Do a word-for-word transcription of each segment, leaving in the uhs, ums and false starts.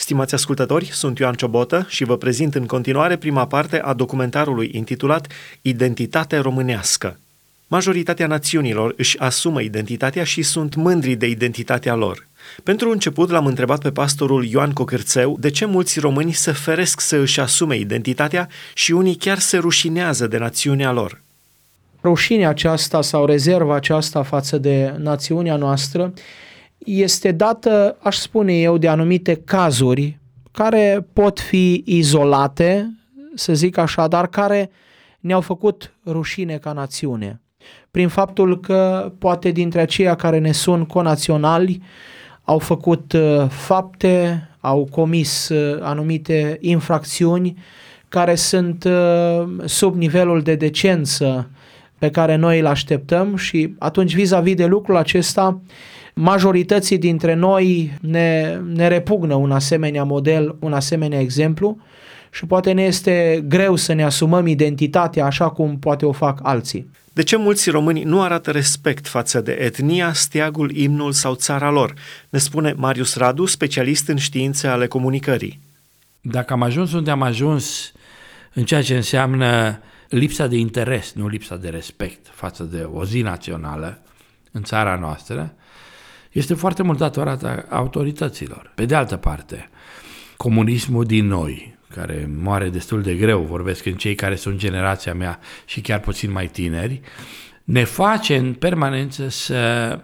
Stimați ascultători, sunt Ioan Ciobotă și vă prezint în continuare prima parte a documentarului intitulat Identitate românească. Majoritatea națiunilor își asumă identitatea și sunt mândri de identitatea lor. Pentru început l-am întrebat pe pastorul Ioan Cocârțeu de ce mulți români se feresc să își asume identitatea și unii chiar se rușinează de națiunea lor. Rușinea aceasta sau rezerva aceasta față de națiunea noastră este dată, aș spune eu, de anumite cazuri care pot fi izolate, să zic așa, dar care ne-au făcut rușine ca națiune. Prin faptul că poate dintre aceia care ne sunt conaționali au făcut fapte, au comis anumite infracțiuni care sunt sub nivelul de decență pe care noi îl așteptăm și atunci vis-a-vis de lucrul acesta, majorității dintre noi ne, ne repugnă un asemenea model, un asemenea exemplu și poate ne este greu să ne asumăm identitatea așa cum poate o fac alții. De ce mulți români nu arată respect față de etnia, steagul, imnul sau țara lor? Ne spune Marius Radu, specialist în științe ale comunicării. Dacă am ajuns unde am ajuns în ceea ce înseamnă lipsa de interes, nu lipsa de respect față de o zi națională în țara noastră, este foarte mult datorată autorităților. Pe de altă parte, comunismul din noi, care moare destul de greu, vorbesc în cei care sunt generația mea și chiar puțin mai tineri, ne face în permanență să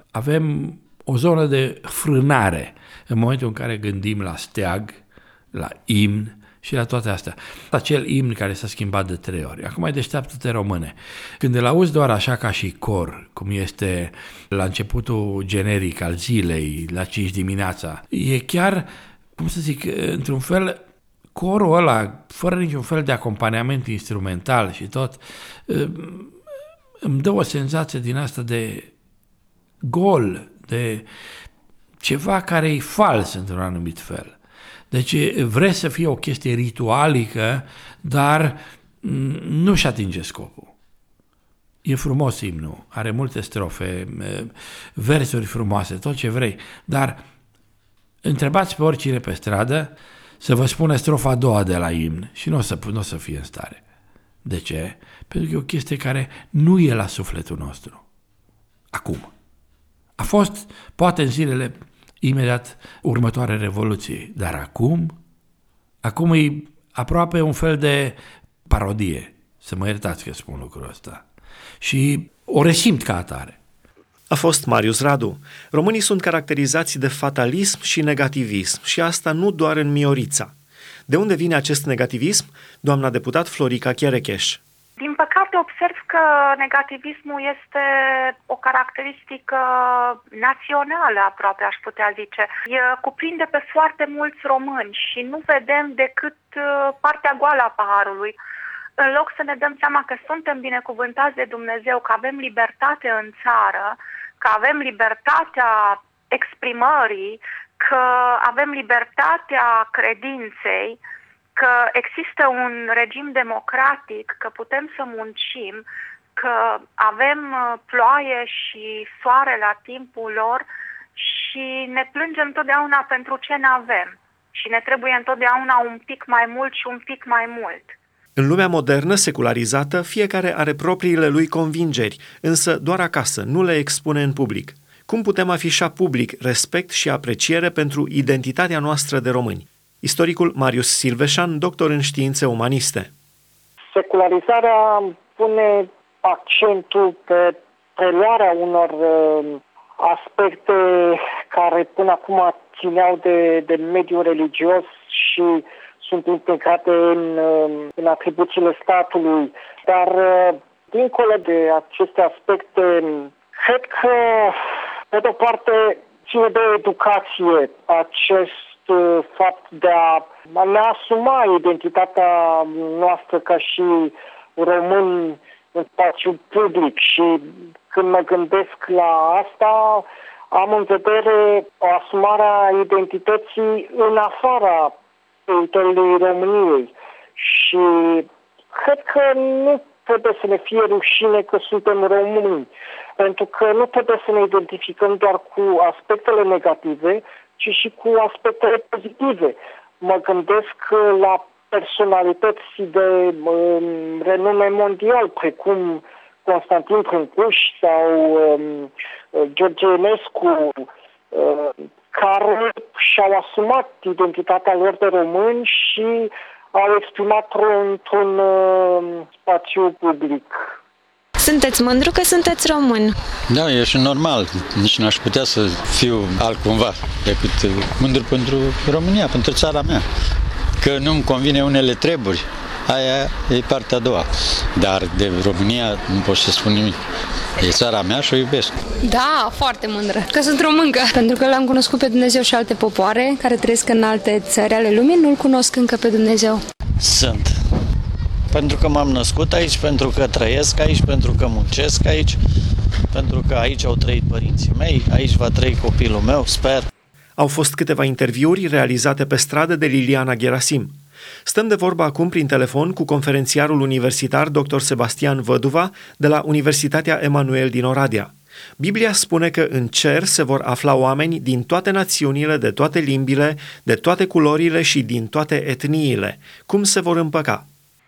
avem o zonă de frânare în momentul în care gândim la steag, la imn și la toate astea. Acel imn care s-a schimbat de trei ori. Acum mai deșteaptă-te române. Când îl auzi doar așa ca și cor, cum este la începutul generic al zilei, la cinci dimineața, e chiar, cum să zic, într-un fel, corul ăla, fără niciun fel de acompaniament instrumental și tot, îmi dă o senzație din asta de gol, de ceva care e fals într-un anumit fel. Deci vrei să fie o chestie ritualică, dar nu-și atinge scopul. E frumos imnul, are multe strofe, versuri frumoase, tot ce vrei, dar întrebați pe oricine pe stradă să vă spună strofa a doua de la imn și nu o să, nu o să fie în stare. De ce? Pentru că e o chestie care nu e la sufletul nostru. Acum. A fost, poate în zilele imediat următoare revoluție, dar acum, acum e aproape un fel de parodie, să mă iertați că spun lucrul ăsta. Și o resimt ca atare. A fost Marius Radu. Românii sunt caracterizați de fatalism și negativism și asta nu doar în Miorița. De unde vine acest negativism? Doamna deputat Florica Cherecheș. Din păcate observ că negativismul este o caracteristică națională aproape, aș putea zice. E, cuprinde pe foarte mulți români și nu vedem decât partea goală a paharului. În loc să ne dăm seama că suntem binecuvântați de Dumnezeu, că avem libertate în țară, că avem libertatea exprimării, că avem libertatea credinței, că există un regim democratic, că putem să muncim, că avem ploaie și soare la timpul lor și ne plângem totdeauna pentru ce n-avem și ne trebuie întotdeauna un pic mai mult și un pic mai mult. În lumea modernă, secularizată, fiecare are propriile lui convingeri, însă doar acasă, nu le expune în public. Cum putem afișa public respect și apreciere pentru identitatea noastră de români? Istoricul Marius Silveșan, doctor în științe umaniste. Secularizarea pune accentul pe preluarea unor aspecte care până acum țineau de, de mediul religios și sunt integrate în, în atribuțiile statului. Dar, dincolo de aceste aspecte, cred că, pe de-o parte, ține de educație acest fapt de a ne asuma identitatea noastră ca și români în spațiu public. Și când mă gândesc la asta, am în vedere o asumare a identității în afara teritoriului României. Și cred că nu trebuie să ne fie rușine că suntem români, pentru că nu trebuie să ne identificăm doar cu aspectele negative, ci și cu aspectele pozitive. mă gândesc la personalități de um, renume mondial, precum Constantin Brâncuș sau um, George Enescu, uh, care și-au asumat identitatea lor de români și au exprimat-o într-un uh, spațiu public. Sunteți mândru că sunteți român? Da, e și normal. Nici n-aș putea să fiu altcumva decât mândru pentru România, pentru țara mea. Că nu-mi convine unele treburi, aia e partea a doua. Dar de România nu pot să spun nimic. E țara mea și o iubesc. Da, foarte mândră. Că sunt româncă. Pentru că l-am cunoscut pe Dumnezeu și alte popoare care trăiesc în alte țări ale lumii, nu-L cunosc încă pe Dumnezeu. Sunt. Pentru că m-am născut aici, pentru că trăiesc aici, pentru că muncesc aici, pentru că aici au trăit părinții mei, aici va trăi copilul meu, sper. Au fost câteva interviuri realizate pe stradă de Liliana Gherasim. Stăm de vorbă acum prin telefon cu conferențiarul universitar doctor Sebastian Văduva de la Universitatea Emanuel din Oradea. Biblia spune că în cer se vor afla oameni din toate națiunile, de toate limbile, de toate culorile și din toate etniile. Cum se vor împăca?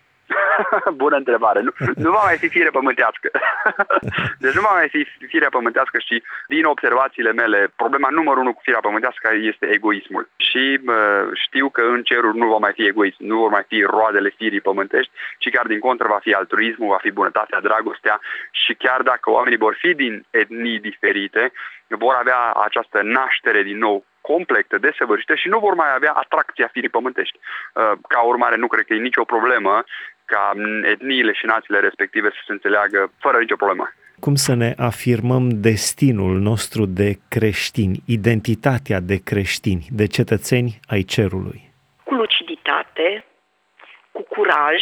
Bună întrebare. Nu, nu va mai fi fire pământească. Deci nu va mai fi firea pământească și din observațiile mele, problema numărul unu cu firea pământească este egoismul. Și uh, știu că în ceruri nu va mai fi egoism, nu vor mai fi roadele firii pământești, ci chiar din contră va fi altruismul, va fi bunătatea, dragostea și chiar dacă oamenii vor fi din etnii diferite, vor avea această naștere din nou completă, desăvârșită și nu vor mai avea atracția firii pământești. Ca urmare, nu cred că e nicio problemă ca etniile și națiile respective să se înțeleagă fără nicio problemă. Cum să ne afirmăm destinul nostru de creștini, identitatea de creștini, de cetățeni ai cerului? Cu luciditate, cu curaj,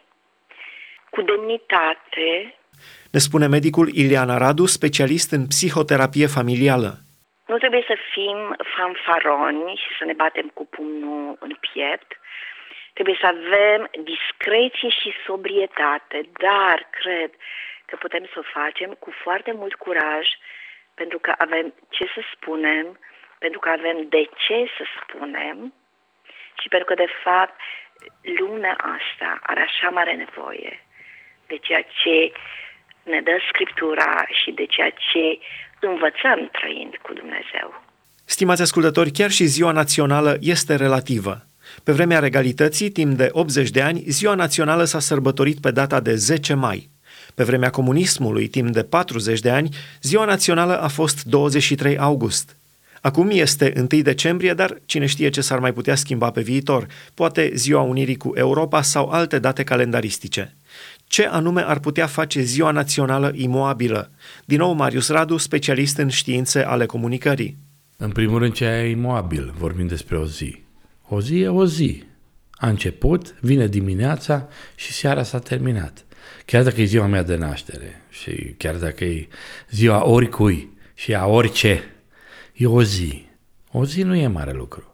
cu demnitate. Ne spune medicul Ileana Radu, specialist în psihoterapie familială. Nu trebuie să fim fanfaroni și să ne batem cu pumnul în piept. Trebuie să avem discreție și sobrietate, dar cred că putem să o facem cu foarte mult curaj, pentru că avem ce să spunem, pentru că avem de ce să spunem și pentru că, de fapt, lumea asta are așa mare nevoie de ceea ce ne dă Scriptura și de ceea ce învățăm trăind cu Dumnezeu. Stimați ascultători, chiar și Ziua Națională este relativă. Pe vremea regalității, timp de optzeci de ani, Ziua Națională s-a sărbătorit pe data de zece mai. Pe vremea comunismului, timp de patruzeci de ani, Ziua Națională a fost douăzeci și trei august. Acum este întâi decembrie, dar cine știe ce s-ar mai putea schimba pe viitor, poate Ziua Unirii cu Europa sau alte date calendaristice. Ce anume ar putea face Ziua Națională imoabilă? Din nou Marius Radu, specialist în științe ale comunicării. În primul rând, ce e imoabil, vorbim despre o zi. O zi e o zi. A început, vine dimineața și seara s-a terminat. Chiar dacă e ziua mea de naștere și chiar dacă e ziua oricui și a orice, e o zi. O zi nu e mare lucru.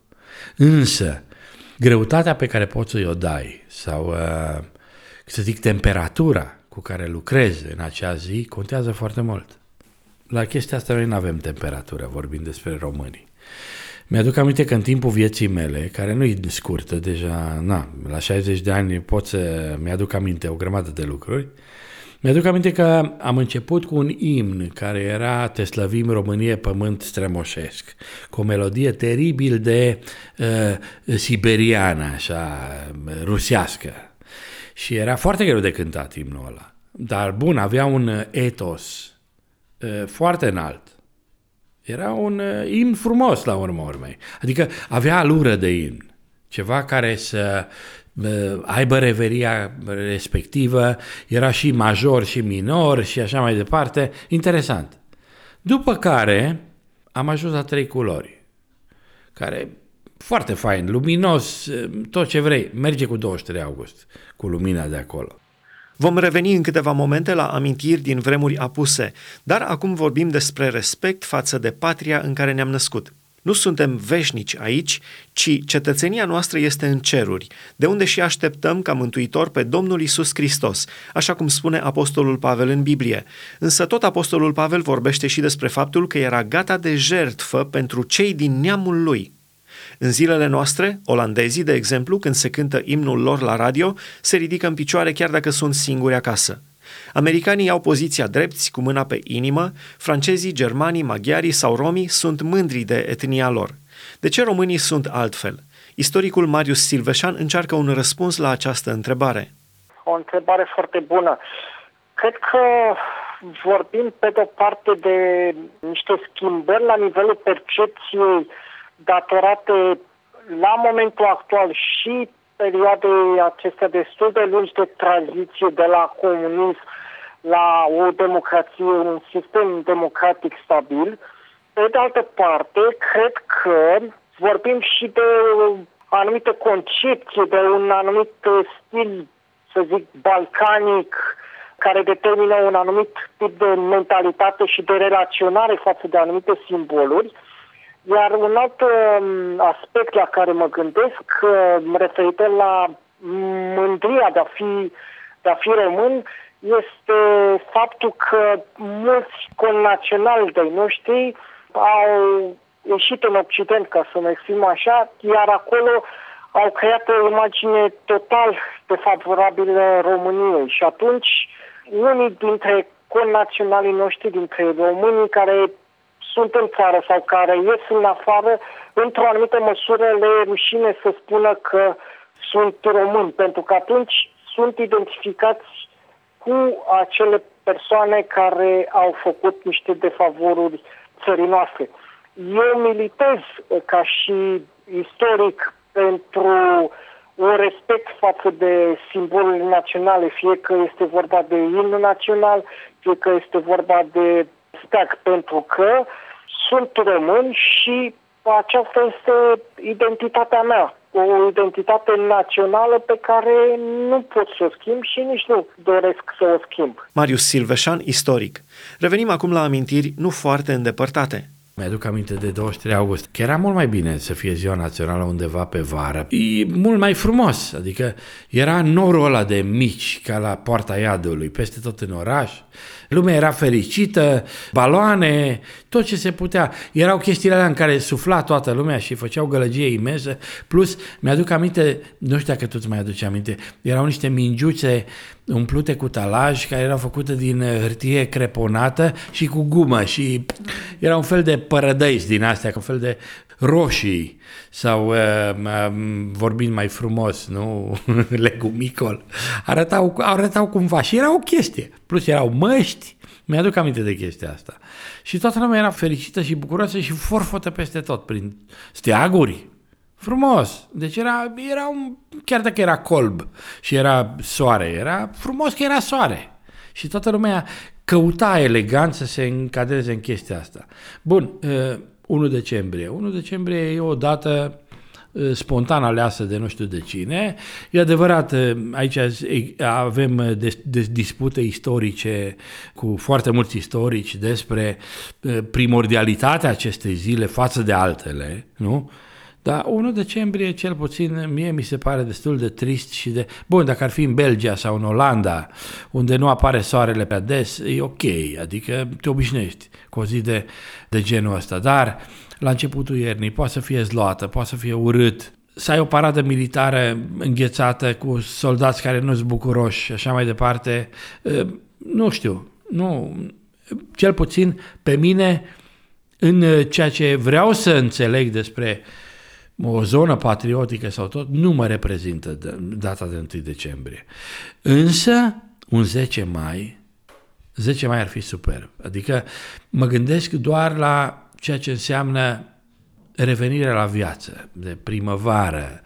Însă, greutatea pe care poți să o dai sau, uh, să zic, temperatura cu care lucrezi în acea zi contează foarte mult. La chestia asta noi nu avem temperatură, vorbim despre românii. Mi-aduc aminte că în timpul vieții mele, care nu e scurtă, deja, na, la șaizeci de ani pot să mi-aduc aminte o grămadă de lucruri, mi-aduc aminte că am început cu un imn care era Te slăvim Românie, pământ strămoșesc, cu o melodie teribil de uh, siberiană, așa, rusească. Și era foarte greu de cântat imnul ăla. Dar bun, avea un etos uh, foarte înalt. Era un uh, imn frumos la urma urmei. Adică avea alură de imn. Ceva care să uh, aibă reveria respectivă. Era și major și minor și așa mai departe. Interesant. După care am ajuns la Trei culori. Care, foarte fain, luminos, tot ce vrei. Merge cu douăzeci și trei august, cu lumina de acolo. Vom reveni în câteva momente la amintiri din vremuri apuse, dar acum vorbim despre respect față de patria în care ne-am născut. Nu suntem veșnici aici, ci cetățenia noastră este în ceruri, de unde și așteptăm ca mântuitor pe Domnul Iisus Hristos, așa cum spune apostolul Pavel în Biblie. Însă tot apostolul Pavel vorbește și despre faptul că era gata de jertfă pentru cei din neamul lui. În zilele noastre, olandezii, de exemplu, când se cântă imnul lor la radio, se ridică în picioare chiar dacă sunt singuri acasă. Americanii au poziția drepți, cu mâna pe inimă, francezii, germanii, maghiarii sau romii sunt mândri de etnia lor. De ce românii sunt altfel? Istoricul Marius Silveșan încearcă un răspuns la această întrebare. O întrebare foarte bună. Cred că vorbim pe de-o parte de niște schimbări la nivelul percepției datorate la momentul actual și perioadei acestea destul de lungi de tranziție de la comunism la o democrație, un sistem democratic stabil. Pe de altă parte, cred că vorbim și de o anumită concepție, de un anumit stil, să zic, balcanic, care determină un anumit tip de mentalitate și de relaționare față de anumite simboluri. Iar un alt aspect la care mă gândesc, referitor la mândria de a fi, de a fi român, este faptul că mulți connaționali de-ai noștri au ieșit în Occident, ca să mă exprim așa, iar acolo au creat o imagine total defavorabilă României. Și atunci, unii dintre connaționalii noștri, dintre românii care sunt în țară sau care ies în afară, într-o anumită măsură le e rușine să spună că sunt români, pentru că atunci sunt identificați cu acele persoane care au făcut niște defavoruri țării noastre. Eu militez ca și istoric pentru un respect față de simbolurile naționale, fie că este vorba de imnul național, fie că este vorba de steag, pentru că sunt român și aceasta este identitatea mea, o identitate națională pe care nu pot să o schimb și nici nu doresc să o schimb. Marius Silveșan, istoric. Revenim acum la amintiri nu foarte îndepărtate. Mi-aduc aminte de douăzeci și trei august, că era mult mai bine să fie ziua națională undeva pe vară. E mult mai frumos, adică era norul ăla de mici, ca la Poarta Iadului, peste tot în oraș. Lumea era fericită, baloane, tot ce se putea. Erau chestiile alea în care sufla toată lumea și făceau gălăgie imensă. Plus, mi-aduc aminte, nu știu dacă tu îți mai aduci aminte, erau niște mingiuțe umplute cu talaj, care erau făcute din hârtie creponată și cu gumă și era un fel de părădăiți din astea, un fel de roșii sau, uh, uh, vorbind mai frumos, nu, legumicol, arătau, arătau cumva și era o chestie. Plus erau măști, mi-aduc aminte de chestia asta. Și toată lumea era fericită și bucuroasă și forfotă peste tot, prin steaguri. Frumos. Deci era, era un, chiar dacă era colb și era soare, era frumos că era soare. Și toată lumea căuta elegant să se încadreze în chestia asta. Bun, uh, unu decembrie. unu decembrie e o dată uh, spontan aleasă de nu știu de cine. E adevărat, uh, aici avem des, des, dispute istorice cu foarte mulți istorici despre uh, primordialitatea acestei zile față de altele, nu? Dar unu decembrie, cel puțin, mie mi se pare destul de trist și de... Bun, dacă ar fi în Belgia sau în Olanda, unde nu apare soarele pe des, e ok, adică te obișnuiești cu o zi de, de genul ăsta. Dar la începutul iernii poate să fie zloată, poate să fie urât, să ai o paradă militară înghețată cu soldați care nu-s bucuroși și așa mai departe. Nu știu, nu... Cel puțin pe mine, în ceea ce vreau să înțeleg despre o zonă patriotică sau tot, nu mă reprezintă data de întâi decembrie. Însă, un zece mai, zece mai ar fi superb. Adică mă gândesc doar la ceea ce înseamnă revenirea la viață, de primăvară,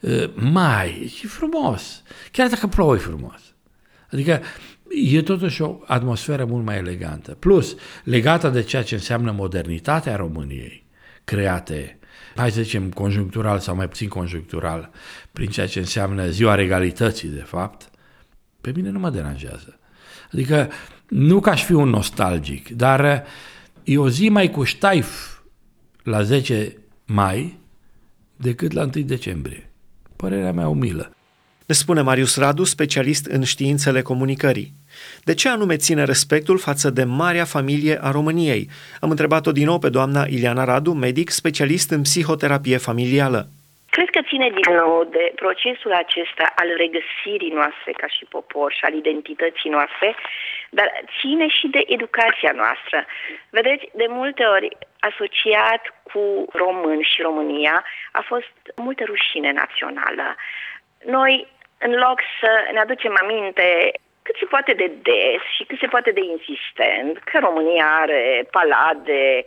mai, și frumos. Chiar dacă plouă, e frumos. Adică e totuși o atmosferă mult mai elegantă. Plus, legată de ceea ce înseamnă modernitatea României, create, hai să zicem, conjunctural sau mai puțin conjunctural, prin ceea ce înseamnă ziua regalității, de fapt, pe mine nu mă deranjează. Adică, nu că aș fi un nostalgic, dar e o zi mai cu ștaif la zece mai decât la întâi decembrie. Părerea mea umilă. Ne spune Marius Radu, specialist în științele comunicării. De ce anume ține respectul față de marea familie a României? Am întrebat-o din nou pe doamna Ileana Radu, medic specialist în psihoterapie familială. Cred că ține din nou de procesul acesta al regăsirii noastre ca și popor și al identității noastre, dar ține și de educația noastră. Vedeți, de multe ori asociat cu români și România a fost multă rușine națională. Noi, în loc să ne aducem aminte cât se poate de des și cât se poate de insistent că România are Palade,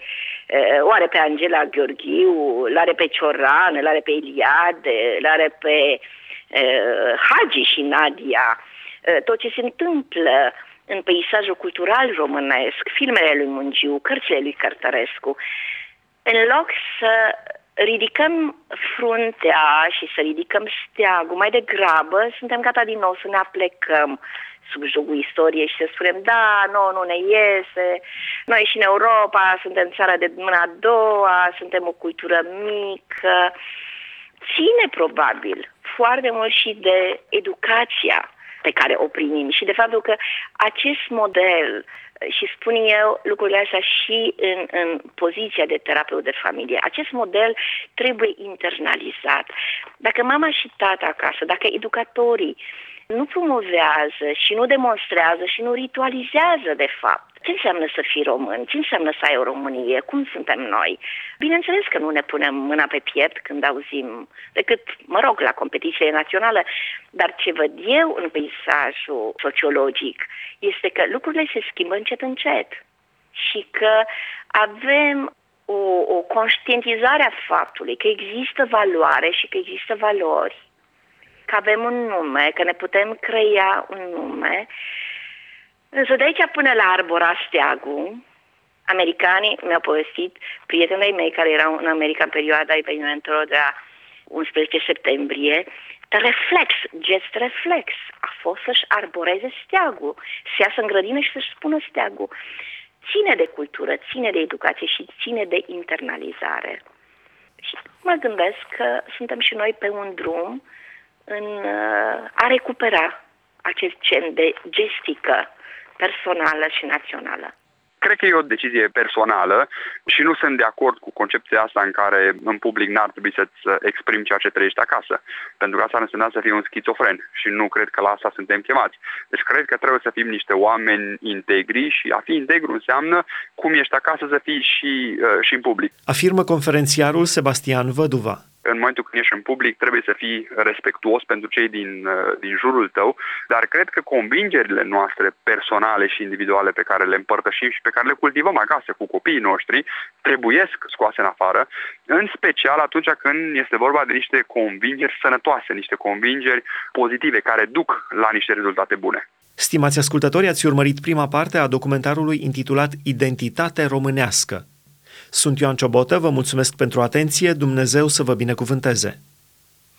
o are pe Angela Gheorghiu, l-are pe Cioran, l-are pe Eliade, l-are pe uh, Hagi și Nadia, uh, tot ce se întâmplă în peisajul cultural românesc, filmele lui Mungiu, cărțile lui Cărtărescu, în loc să ridicăm fruntea și să ridicăm steagul, mai degrabă suntem gata din nou să ne aplecăm sub jugul istoriei și să spunem, da, nu, nu ne iese, noi și în Europa suntem țara de mâna a doua, suntem o cultură mică. Ține probabil foarte mult și de educația pe care o primim și de faptul că acest model, și spun eu lucrurile astea și în, în poziția de terapeut de familie, acest model trebuie internalizat. Dacă mama și tata acasă, dacă educatorii nu promovează și nu demonstrează și nu ritualizează de fapt ce înseamnă să fii român, ce înseamnă să ai o Românie, cum suntem noi. Bineînțeles că nu ne punem mâna pe piept când auzim, decât, mă rog, la competițiile naționale, dar ce văd eu în peisajul sociologic este că lucrurile se schimbă încet încet și că avem o, o conștientizare a faptului că există valoare și că există valori, că avem un nume, că ne putem crea un nume. Însă de aici până la arbora steagul, americanii mi-au povestit, prietenii mei care erau în America în perioada evenimentelor de la unsprezece septembrie, the reflex, just reflex, a fost să-și arboreze steagul, să iasă în grădină și să-și spună steagul. Ține de cultură, ține de educație și ține de internalizare. Și mă gândesc că suntem și noi pe un drum în a recupera acest gen de gestică personală și națională. Cred că e o decizie personală și nu sunt de acord cu concepția asta în care în public n-ar trebui să-ți exprimi ceea ce trăiești acasă. Pentru că asta ar însemna să fii un schizofren și nu cred că la asta suntem chemați. Deci cred că trebuie să fim niște oameni integri și a fi integru înseamnă cum ești acasă să fii și, uh, și în public. Afirmă conferențiarul Sebastian Văduva. În momentul când ești în public trebuie să fii respectuos pentru cei din, din jurul tău, dar cred că convingerile noastre personale și individuale pe care le împărtășim și pe care le cultivăm acasă cu copiii noștri trebuiesc scoase în afară, în special atunci când este vorba de niște convingeri sănătoase, niște convingeri pozitive care duc la niște rezultate bune. Stimați ascultători, ați urmărit prima parte a documentarului intitulat Identitate românească. Sunt Ioan Ciobotă, vă mulțumesc pentru atenție, Dumnezeu să vă binecuvânteze!